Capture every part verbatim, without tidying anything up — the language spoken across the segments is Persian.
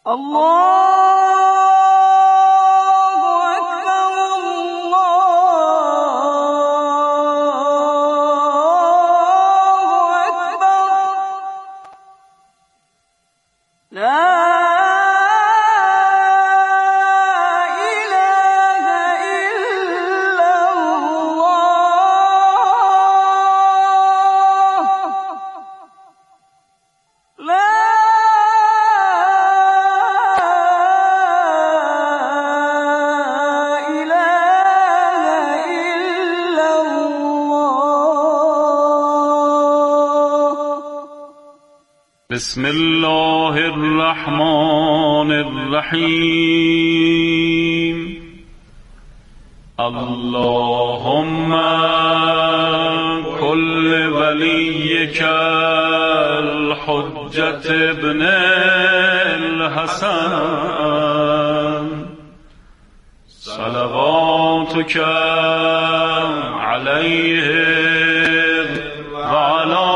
بسم الله الرحمن الرحیم. اللهم كل وليك الحجة ابن الحسن صلواتك عليه وعلى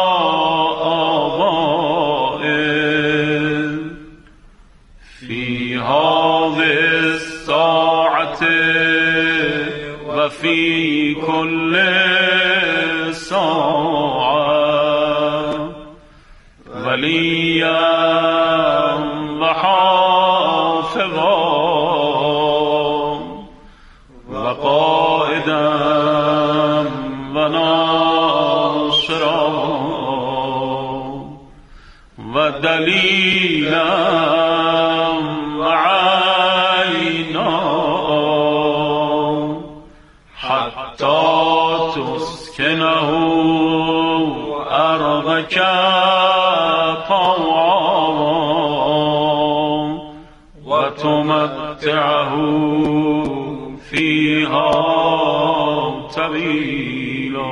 وفي كل ساعة وليا وحافظا وقائدا وناصرا ودليلا تسكنه أرضك طوعا وتمتعه فيها طويلا.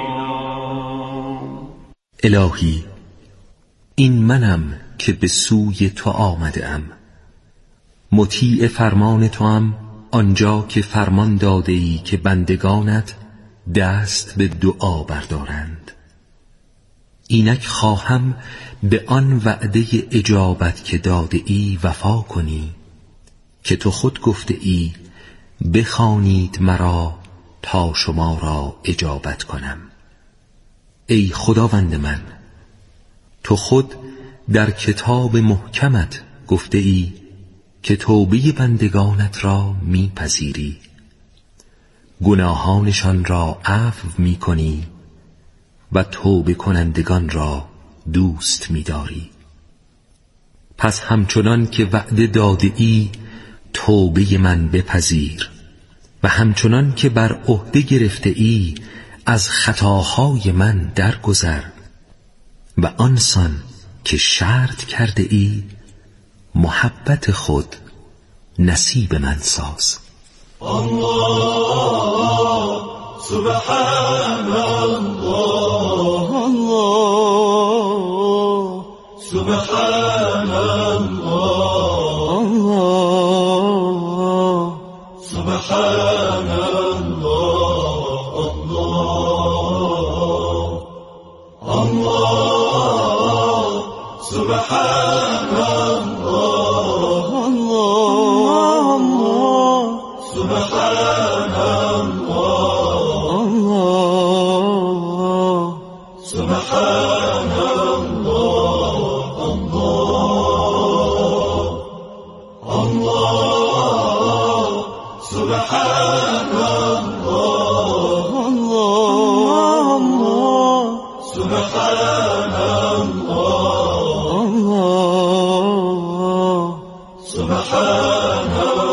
الهی، این منم که به سوی تو آمده ام، مطیع فرمان تو ام آنجا که فرمان داده ای که بندگانت دست به دعا بردارند. اینک خواهم به آن وعده اجابت که داده ای وفا کنی که تو خود گفته ای بخوانید مرا تا شما را اجابت کنم. ای خداوند من، تو خود در کتاب محکمت گفته ای که توبه بندگانت را میپذیری، گناهانشان را عفو می کنی و توبه کنندگان را دوست می داری. پس همچنان که وعده داده ای توبه من بپذیر و همچنان که بر عهده گرفته ای از خطاهای من درگذر و آنسان که شرط کرده ای محبت خود نصیب من ساز. الله سبحان الله الله سبحان الله الله سبحان الله الله الله سبحان الله الله سبحان الله سبحان الله الله الله سبحان الله الله سبحان الله سبحان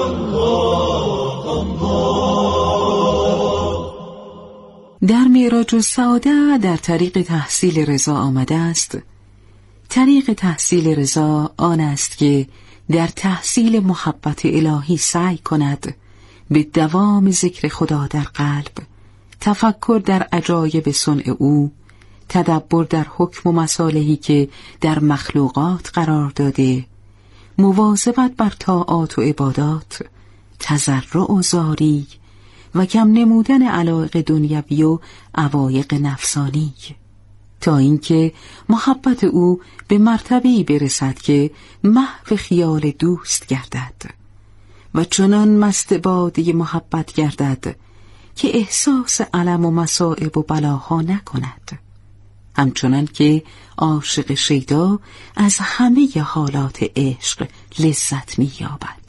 در معراج السعاده در طریق تحصیل رضا آمده است. طریق تحصیل رضا آن است که در تحصیل محبت الهی سعی کند به دوام ذکر خدا در قلب، تفکر در عجایب صنع او، تدبر در حکم و مصالحی که در مخلوقات قرار داده، مواظبت بر طاعات و عبادات، تضرع و زاری و کم نمودن علایق دنیوی و عوایق نفسانی، تا اینکه محبت او به مرتبه‌ای برسد که محو خیال دوست گردد و چنان مست باده محبت گردد که احساس الم و مصائب و بلاها نکند، همچنان که عاشق شیدا از همه حالات عشق لذت می‌یابد.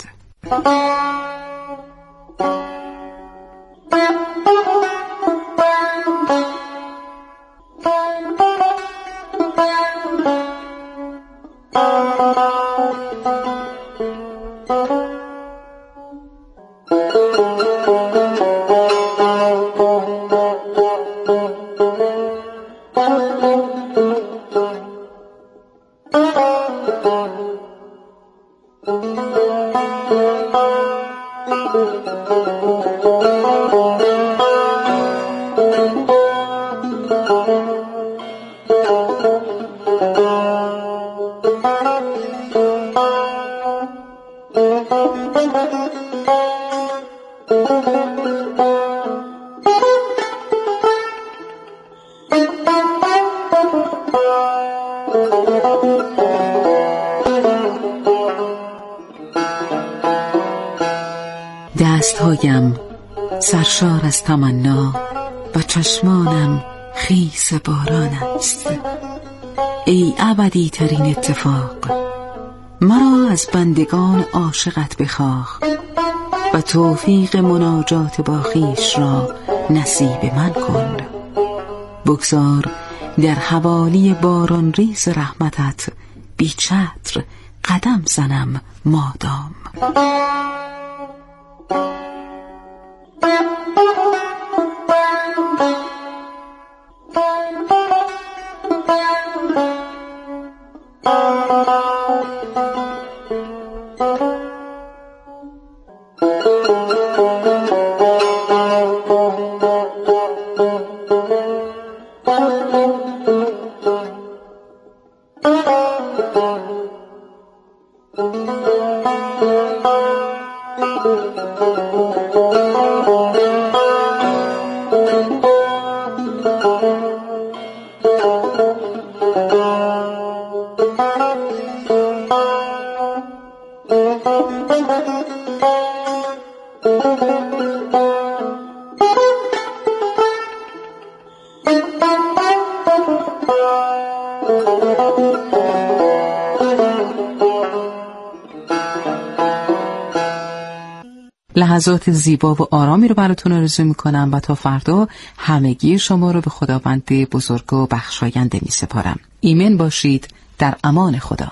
دستهایم سرشار از تمنا و چشمانم خیس باران است. ای ابدی ترین اتفاق، مرا از بندگان عاشقت بخواه و توفیق مناجات با خویش را نصیب من کن. بگذار در حوالی باران ریز رحمتت بی چتر قدم زنم مادام. لحظات زیبا و آرامی رو براتون آرزو میکنم و تا فردا همگی شما رو به خداوند بزرگ و بخشاینده میسپارم. ایمن باشید، در امان خدا.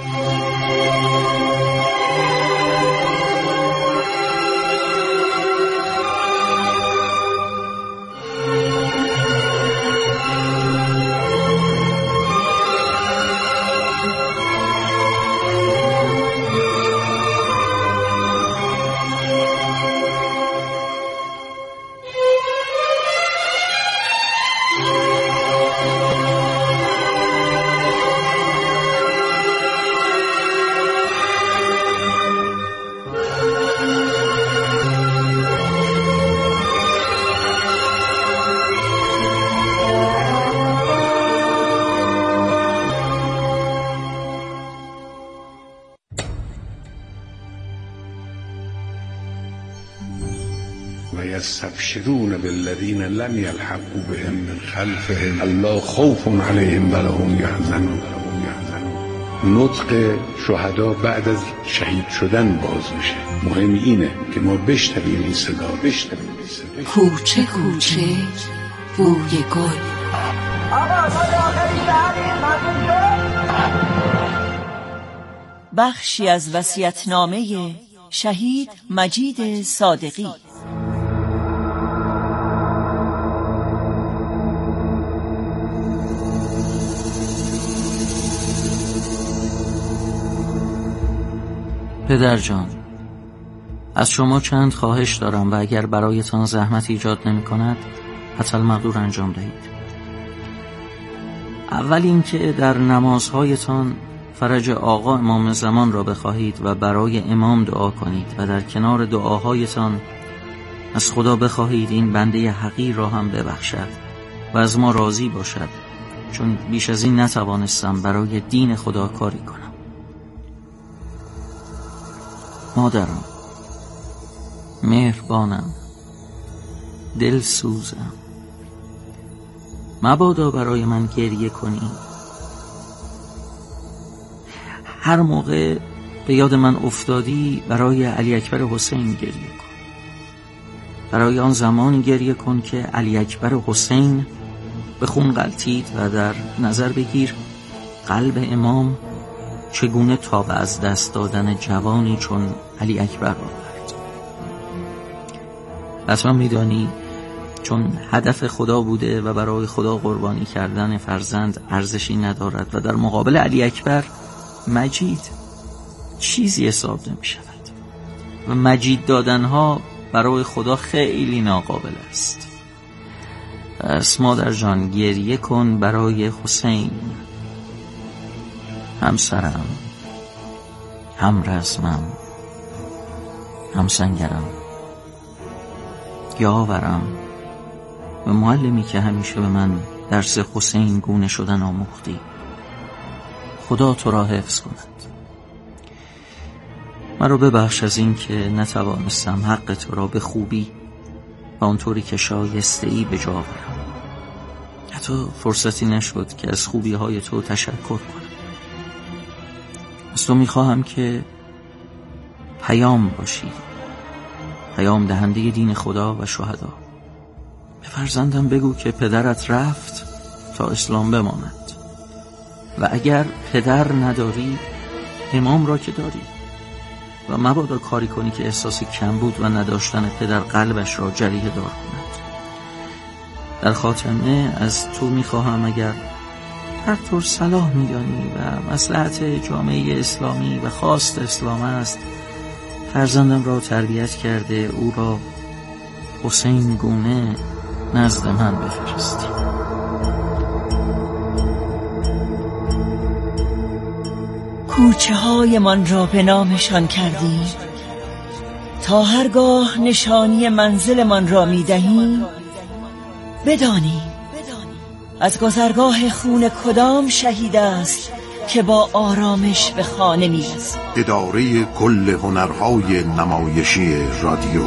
ويستبشرون بالذين لم يلحقوا بهم من خلفهم الا خوف عليهم ولا هم يحزنون. نطق شهدا بعد از شهید شدن باز میشه. مهم اینه که ما بشنویم این صدا، بشنویم این صدا. کوچه کوچه بوی گل. بخشی از وصیت‌نامه شهید مجید صادقی. پدر جان، از شما چند خواهش دارم و اگر برایتان زحمت ایجاد نمی کند حتی المقدور انجام دهید. اول اینکه در نمازهایتان فرج آقا امام زمان را بخواهید و برای امام دعا کنید و در کنار دعاهایتان از خدا بخواهید این بنده حقیر را هم ببخشد و از ما راضی باشد، چون بیش از این نتوانستم برای دین خدا کاری کنم. مادرم، مهربانم، دلسوزم، مبادا برای من گریه کنی. هر موقع به یاد من افتادی برای علی اکبر حسین گریه کن. برای آن زمان گریه کن که علی اکبر حسین به خون غلتید و در نظر بگیر قلب امام چگونه تاب از دست دادن جوانی چون علی اکبر آورد. حتما میدانی چون هدف خدا بوده و برای خدا قربانی کردن فرزند ارزشی ندارد و در مقابل علی اکبر مجید چیزی حساب نمی شود و مجید دادنها برای خدا خیلی ناقابل است. پس مادر جان گریه کن برای حسین، همسرم، هم رزمم، هم سنگرم، یاورم و معلمی که همیشه به من درس حسین گونه شدن آموختی. خدا تو را حفظ کند. مرا ببخش از این که نتوانستم حق تو را به خوبی و آنطوری که شایسته ای به جا آورم. حتی فرصتی نشد که از خوبی های تو تشکر کنم. از تو میخواهم که پیام باشی، پیام دهنده دین خدا و شهدا. به فرزندم بگو که پدرت رفت تا اسلام بماند و اگر پدر نداری امام را که داری و مبادا کاری کنی که احساس کمبود و نداشتن پدر قلبش را جریحه دار کند. در خاتمه از تو میخواهم اگر هر طور صلاح میدانی و مصلحت جامعه اسلامی و خواست اسلام است فرزندم را تربیت کرده او را حسین گونه نزد من بفرستی. کوچه های من را به نامشان کردی، تا هرگاه نشانی منزل من را می دهی بدانی از گذرگاه خون کدام شهید است که با آرامش به خانه می رسد. اداره کل هنرهای نمایشی رادیو.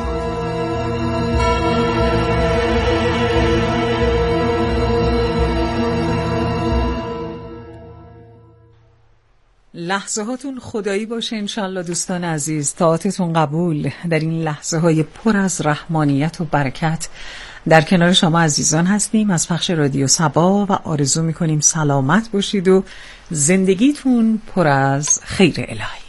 لحظه هاتون خدایی باشه انشالله دوستان عزیز. طاعتتون قبول در این لحظه های پر از رحمانیت و برکت. در کنار شما عزیزان هستیم از پخش رادیو صبا و آرزو میکنیم سلامت باشید و زندگیتون پر از خیر الهی.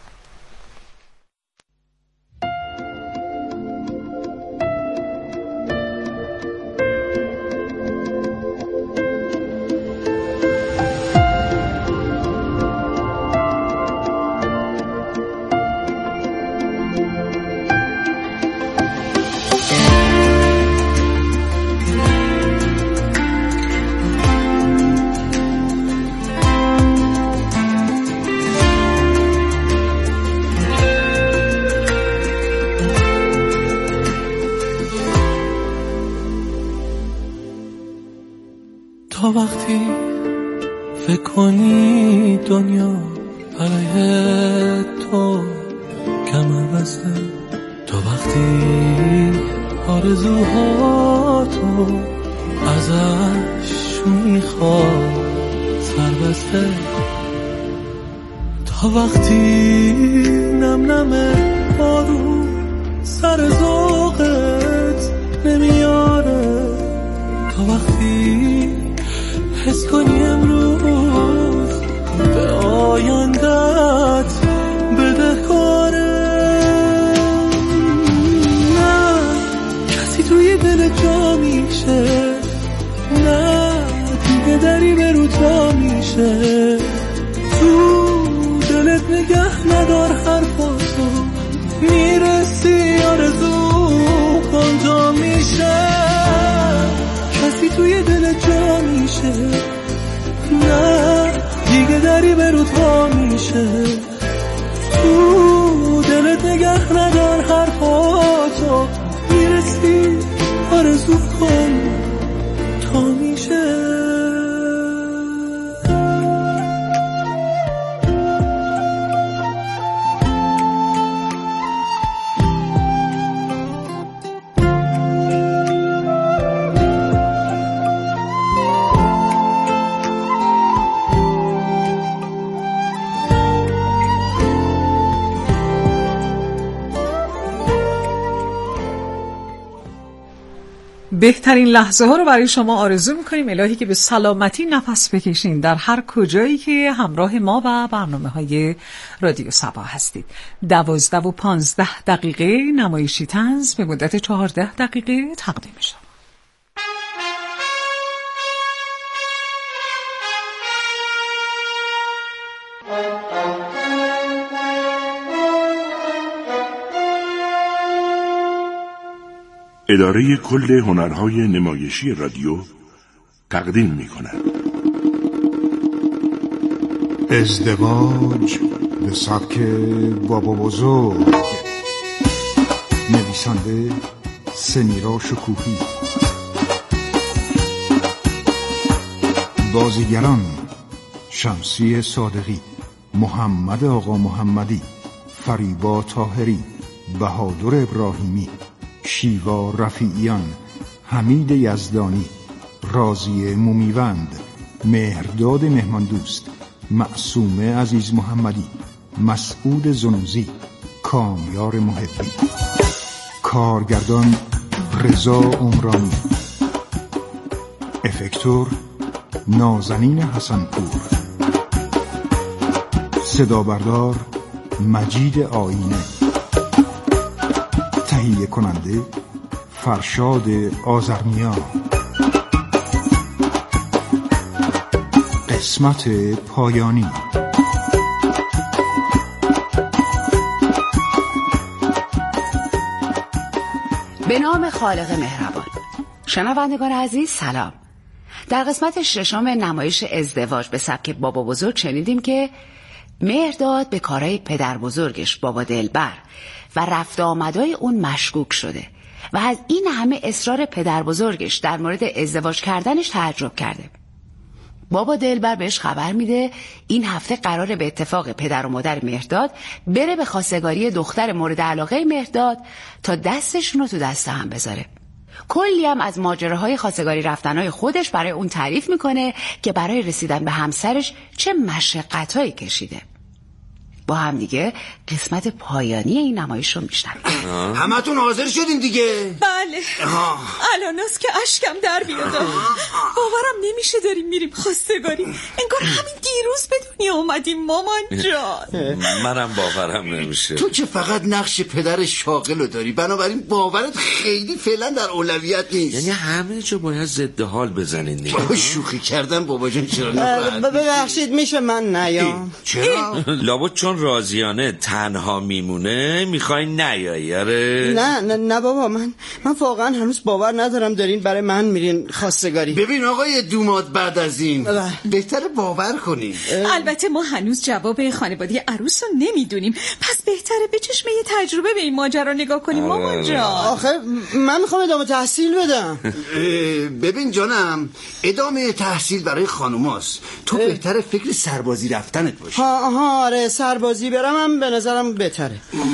تا وقتی فکر کنی دنیا علیه تو کمر بسته، تا وقتی آرزوهاتو ازش میخواد سر بسته، تا وقتی نم نم بارون سر ذوقت نمیاره، تا وقتی حس کنی امروز به آیندت بدهکاره، نه کسی توی دل جا میشه، نه دیگه دری به رو تا میشه، تو دلت نگه ندار حرفاتو میرسی آرزو کنجا میشه، کسی توی دل جا میشه، نه دیگه دری به رو تا میشه، تو دلت نگه ندار حرفاتو میرسی آرزو کن تا میشه. بهترین لحظه ها رو برای شما آرزو میکنیم. الهی که به سلامتی نفس بکشین در هر کجایی که همراه ما و برنامه های رادیو صبا هستید. دوازده و پانزده دقیقه نمایشی طنز به مدت چهارده دقیقه تقدیم شد. اداره کل هنرهای نمایشی رادیو تقدیم می کند ازدواج به سبک بابا بزرگ. نویسنده سمیرا شکوهی. بازیگران شمسی صادقی، محمد آقا محمدی، فریبا طاهری، بهادر ابراهیمی، شیوا رفیعیان، حمید یزدانی، راضیه مومیوند، مهرداد مهماندوست، معصومه عزیز محمدی، مسعود زنوزی، کامیار محبی. کارگردان رضا عمرانی. افکتور نازنین حسنپور. صدا بردار مجید آینه. تهیه کننده فرشاد آذرنیا. قسمت پایانی. به نام خالق مهربان. شنوندگان عزیز سلام. در قسمت ششم نمایش ازدواج به سبک بابا بزرگ شنیدیم که مهرداد به کارهای پدر بزرگش بابا دلبر و رفت آمدای اون مشکوک شده و از این همه اصرار پدر بزرگش در مورد ازدواج کردنش تعجب کرده. بابا دلبر بهش خبر میده این هفته قراره به اتفاق پدر و مادر مهرداد بره به خواستگاری دختر مورد علاقه مهرداد تا دستشون رو تو دست هم بذاره. کلی هم از ماجراهای خواستگاری رفتنهای خودش برای اون تعریف میکنه که برای رسیدن به همسرش چه مشقتایی کشیده. با هم دیگه قسمت پایانی این نمایش رو میشنویم. همتون حاضر شدین دیگه؟ بله. الان است که اشکم در بیاد. باورم نمیشه داریم میریم خواستگاری. انگار همین دیروز به دنیا اومدیم مامان جان. منم باورم نمیشه. تو که فقط نقش پدر شاغل رو داری، بنابراین باورت خیلی فعلا در اولویت نیست. یعنی همه جا باید ضد حال بزنین دیگه. شوخی کردم بابا جان. چرا نفرد؟ ببخشید میشه من نیام؟ چرا؟ لابد چون راضیانه تنها میمونه میخوای نیایی؟ آره؟ نه نه نه بابا، من من واقعا هنوز باور ندارم دارین برای من میرین خواستگاری. ببین آقای دوماد، بعد از این بهتره باور کنین. البته ما هنوز جواب خانواده عروس رو نمیدونیم، پس بهتره به چشم یه تجربه به این ماجرا نگاه کنیم مامان جان. آخه من میخوام ادامه تحصیل بدم. ببین جانم، ادامه تحصیل برای خانوماست. تو بهتره فکر سربازی رفتنت باشی. ها ها آره، سربازی برم هم به نظرم بهتره.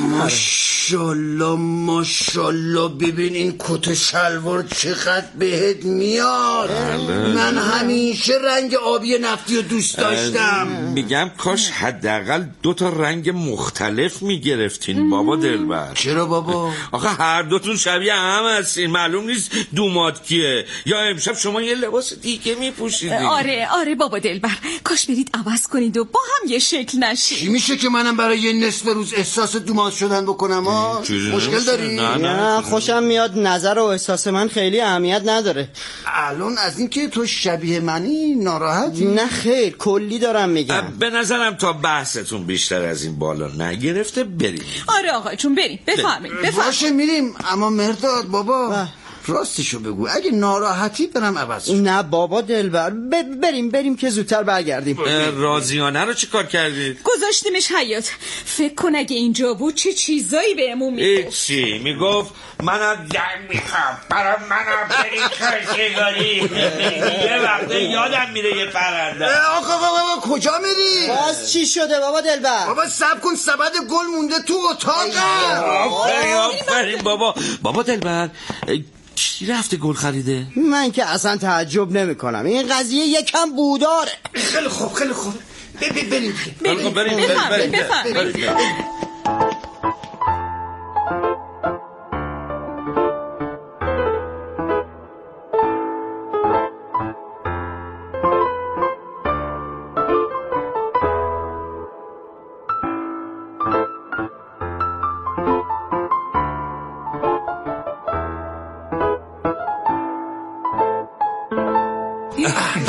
ماشالله ماشالله، ببین این کت شلوار چقدر بهت میاد. من همیشه رنگ آبی نفتی رو دوست داشتم. میگم کاش حداقل دو تا رنگ مختلف میگرفتین بابا دلبر. چرا بابا؟ آخه هر دوتون شبیه هم هستین، معلوم نیست دوماد کیه. یا امشب شما یه لباس دیگه میپوشید. آره آره بابا دلبر، کاش برید عوض کنید و با هم یه شکل نشید. چی میشه که منم برای یه نصف روز احساس دوماد شدن بکنم ها؟ مشکل داری؟ نه, نه خوشم میاد. نظر و احساس من خیلی اهمیت نداره. الان از این که تو شبیه منی ناراحتی؟ نه خیر، کلی دارم میگم. به نظرم تا بحثتون بیشتر از این بالا نگرفته بریم. آره آقا چون بریم. بفهمیم بفهمیم. باشه میریم. اما مرداد بابا راستشو بگو، اگه ناراحتی برم عوض. نه بابا دلبر، ب- بریم بریم که زودتر برگردیم. راضیانه رو چی کار کردید؟ گذاشتیمش حیاط. فکر کن اگه اینجا بود چه چیزایی بهمون میگفت. چی میگفت؟ منم زن میخوام، برای منم بریم خواستگاری. یه وقته یادم میره یه پرنده. آقا بابا کجا میری؟ باز چی شده بابا دلبر؟ بابا صبر کن، سبد گل مونده تو اتاقم. آفرین آفرین بابا. بابا دلبر کی رفته گل خریده؟ من که اصلا تعجب نمی کنم، این قضیه یکم بوداره. خیلی خوب خیلی خوب، بریم بریم بریم بریم بریم.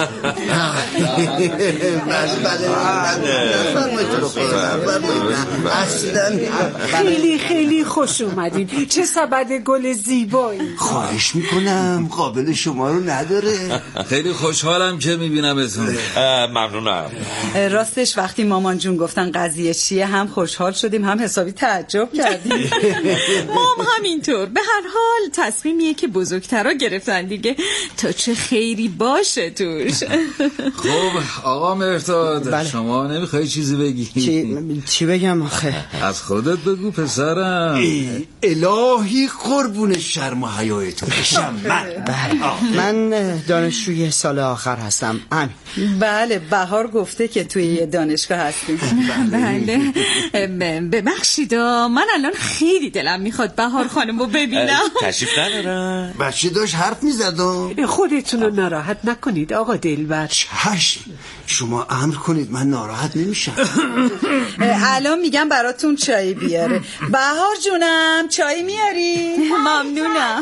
خیلی خیلی خوش اومدین. چه سبد گل زیبایی. خواهش میکنم، قابل شما رو نداره. خیلی خوشحالم که میبینمتون. ممنونم. راستش وقتی مامان جون گفتن قضیه چیه هم خوشحال شدیم هم حسابی تعجب کردیم. مام همینطور. به هر حال تصمیمیه که بزرگترها گرفتن دیگه، تا چه خیری باشه توش. خب آقا مهرداد، بله. شما نمیخوای چیزی بگی؟ چی, چی بگم آخه؟ از خودت بگو پسرم. الهی قربون شرم و حیای تو بشم. من من دانشجوی سال آخر هستم. امین. بله بهار گفته که توی دانشگاه هستیم. بله. ببخشید من الان خیلی دلم میخواد بهار خانم رو ببینم. تشریف ندارم. بچه داشت حرف میزدم. خودتون رو ناراحت نکنید آقا دلبر. چشم، شما امر کنید، من ناراحت نمیشم. الان میگم براتون چای بیاره. بهار جونم چای میاری؟ ممنونم.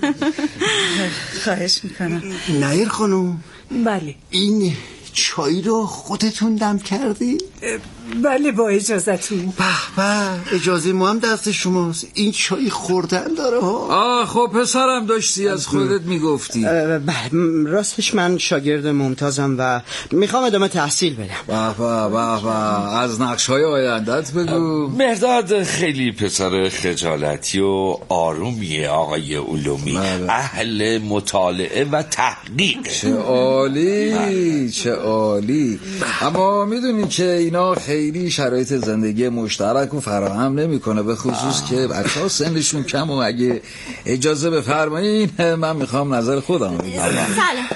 خواهش میکنم. نیر خانم. بله. این چای رو خودتون دم کردی؟ بله با اجازتون. به به، اجازه ما هم دست شماست. این چای خوردن داره ها. آه خب پسرم داشتی از خودت میگفتی. راستش من شاگرد ممتازم و میخوام ادامه تحصیل بدم. به به به به، از نقش‌های آیندت بگو. مهرداد خیلی پسر خجالتی و آرومیه آقای علومی. اهل مطالعه و تحقیق. چه عالی چه عالی. اما میدونی که اینا خیلی شرایط زندگی مشترک و فراهم نمیکنه، به خصوص که بچه‌ها سنشون کم و اگه اجازه بفرمایین من میخوام نظر خودم بگم. سلام.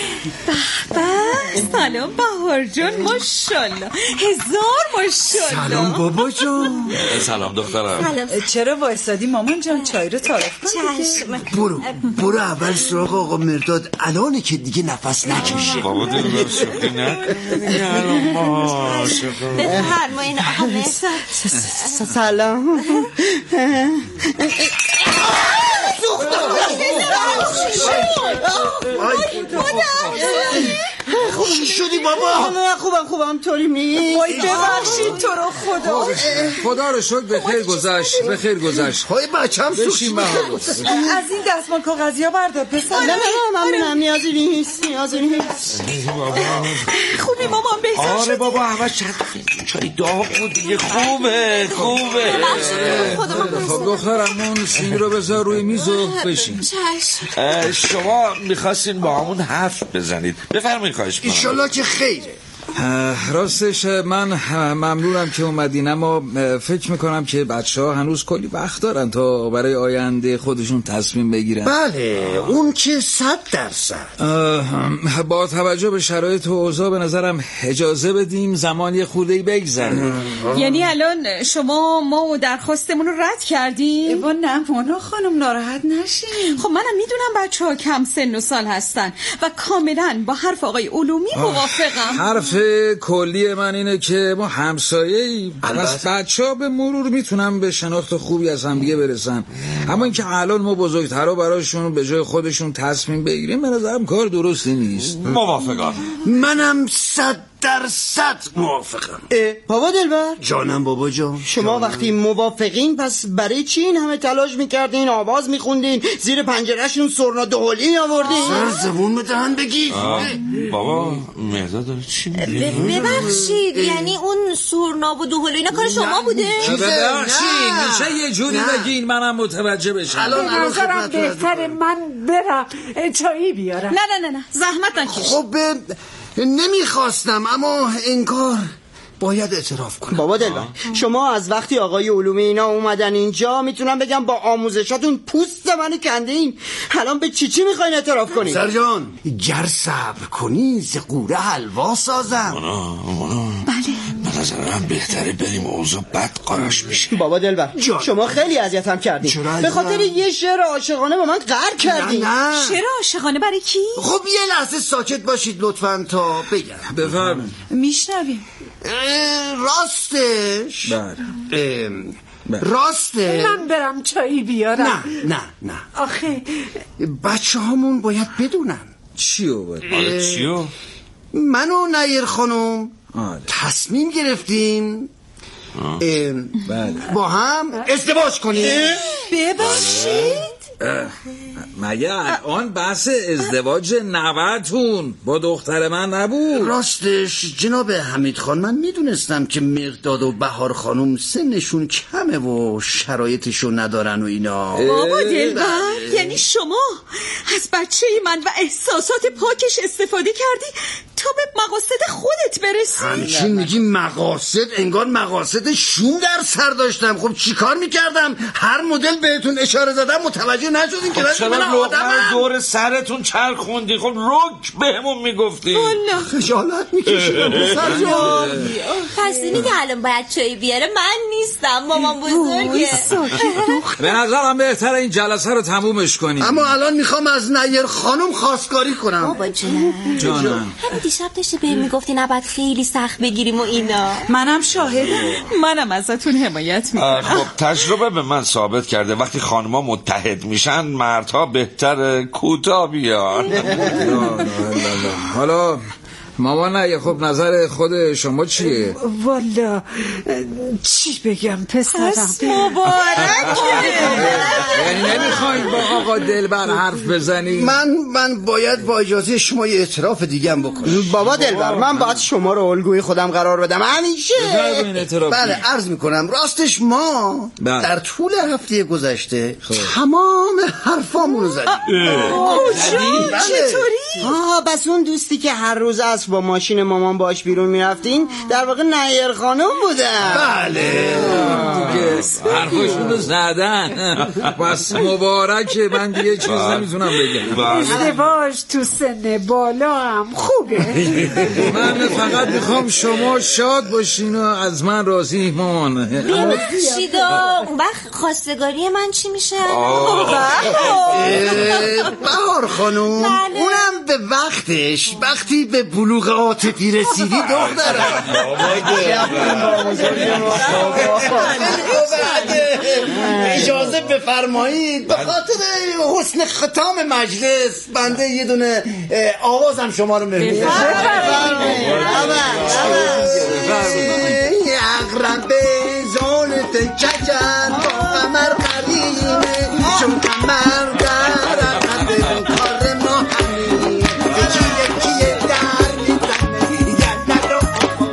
به سلام بهار جان، ماشاءالله، هزار ماشاءالله. سلام بابا جان. سلام دخترم. سلام. چرا وایسادی مامان جان؟ چای رو تعارف کن. چشم. برو برو اول سراغ آقا مرداد، الان که دیگه نفس نکشه. بابا دلبر شوخی نکنید. الان ما بفرمایین آقا مهرداد. سلام. خوشی شدی بابا؟ نه خوبم خوبم طوری نیست. وای ببخشید تو رو خدا. خدا رو شکر به خیر گذشت، به خیر گذشت. های بچه‌م بشین بهار. از این دستمال کاغذی‌ها بردار پسر. نه نه من میرم، نیازی نیست نیازی نیست. خوبی مامان بهتر شد. آره بابا همه چند چای داغ بود دیگه. خوبه خوبه. خب دخترم اون سینی رو بذار روی میز و بشین. شما میخواستین با همون حرف بزنید، بفرمایید. خواهش می‌کنم. انشالله که خیره. راستش من ممنونم که اومدین، اما فکر میکنم که بچه ها هنوز کلی وقت دارن تا برای آینده خودشون تصمیم بگیرن. بله اون که صد درصد. با توجه به شرایط و اوضاع به نظرم اجازه بدیم زمان یه خورده‌ای بگذره. یعنی الان شما ما و درخواستمون رو رد کردیم؟ ایوا نه مانا خانم ناراحت نشین. خب منم میدونم بچه ها کم سن و سال هستن و کاملا با حرف آقای علومی موافقم. حرف کلی من اینه که ما همسایه‌ای، پس بچه‌ها به مرور میتونن به شناخت خوبی از هم دیگه برسن، اما اینکه الان ما بزرگترها براشون به جای خودشون تصمیم بگیریم به نظرم کار درستی نیست. موافقم. منم صد درصد موافقم. بابا دلبر جانم بابا جان. شما جانم. وقتی موافقین پس برای چی این همه تلاش میکردین، آواز میخوندین، زیر پنجرهشون سرنا دهلی آوردین؟ سر زبون بدهن بگی. بابا مهرداد داره چی میگه؟ ببخشید یعنی اون سرنا و دهلی اینا کار شما بوده؟ ببخشید میشه یه جوری بگین منم متوجه بشم. به نظرم بهتره من برم چایی بیارم. نه نه نه نه زحمت نکش. خب نمیخواستم اما انگار باید اعتراف کنم. بابا دلبر شما از وقتی آقای علومی اینا اومدن اینجا میتونم بگم با آموزشاتون پوست منو کندین. الان به چی چی میخواین اعتراف کنین؟ سرجان گر صبر کنی ز قوره حلوا سازم. مانا مانا بله به نظرم بهتره بریم اوضاع بد قراش میشه. بابا دلبر شما خیلی اذیتم کردین به خاطر یه شعر عاشقانه با من قهر کردین. نه نه شعر عاشقانه برای کی؟ خب یه لحظه ساکت باشید لطفاً تا بگم. بفرمایید. میشنویم. راستش بله راسته من برم چایی بیارم. نه نه نه آخه بچه هامون باید بدونن. چیو باید؟ آره چیو؟ من و نیر خانم تصمیم گرفتیم با هم ازدواج کنیم. ببخشید مگه الان بحث ازدواج نوتون با دختر من نبود؟ راستش جناب حمید خان، من میدونستم که مرداد و بهار خانم سنشون کمه و شرایطشو ندارن و اینا. بابا دلبر، یعنی شما از بچه من و احساسات پاکش استفاده کردی تا به مقاصد خودت برسی؟ همچین میگی مقاصد؟ انگار مقاصد شوم در سر داشتم. خب چی کار میکردم؟ هر مدل بهتون اشاره دادم متوجه نشدین که چرا لقمه دور سرتون چرخوندی؟ خب رک بهمون میگفتی. خجالت میکشیدم پسر جان. پس اینی که الان باید چای بیاره من نیستم، مامان بزرگه. به نظرم بهتره این جلسه رو تمومش کنیم. اما الان میخوام از نیر خانم خواستگاری کنم. بابا جان جانم، همین دیشب داشتی بهم میگفتی نباید خیلی سخت بگیریم و اینا. منم شاهدم. منم ازتون حمایت میکنم. خب تجربه به من ثابت کرده وقتی خانم‌ها متحد میشن مردها بهتر کوتاه بیان. حالا مامان نه، خب نظر خود شما چیه؟ والا چی بگم پسرم؟ پس مبارکه. یعنی نمیخواین با آقا دلبر حرف بزنی؟ من من باید با اجازه شما یه اعتراف دیگه هم بکنم. بابا دلبر، من باید شما رو الگوی خودم قرار بدم همیشه. بله عرض میکنم، راستش ما بله. در طول هفته گذشته تمام حرفامون رو زدیم. کجا؟ چطوری؟ ها بس اون دوستی که هر روز از با ماشین مامان باش بیرون میرفتین در واقع نیر خانم بودن. بله دیگه حرفشون رو زدن. بس مبارکه، من دیگه چیز نمیتونم بگم. ازدواج تو سن بالا هم خوبه. من فقط میخوام شما شاد باشین و از من راضی مان. ببخشید اون وقت خواستگاری من چی میشه؟ بهار خانم، اونم به وقتش، وقتی به بلوغ عاطفی رسیدی دخترم. اجازه بفرمایید به خاطر حسن ختام مجلس بنده یه دونه آوازم شما رو می‌بینم. اقرب زولت چچن با قمر قریمه چون قمر در عقب کار ما همین یکی یکی در میزنه یدن رو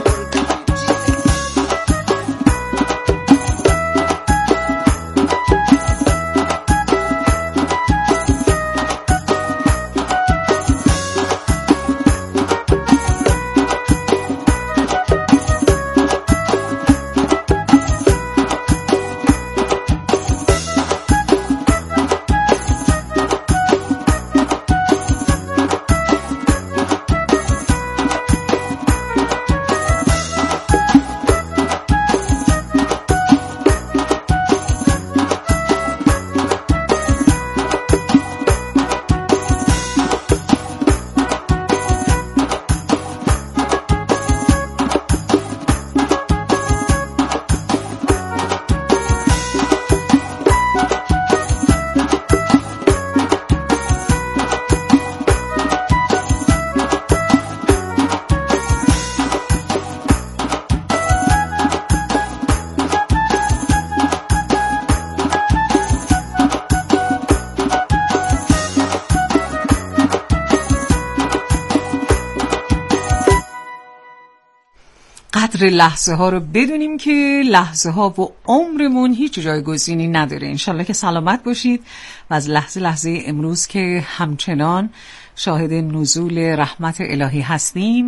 قدر لحظه ها رو بدونیم که لحظه ها و عمرمون هیچ جایگزینی نداره. انشالله که سلامت باشید و از لحظه لحظه امروز که همچنان شاهد نزول رحمت الهی هستیم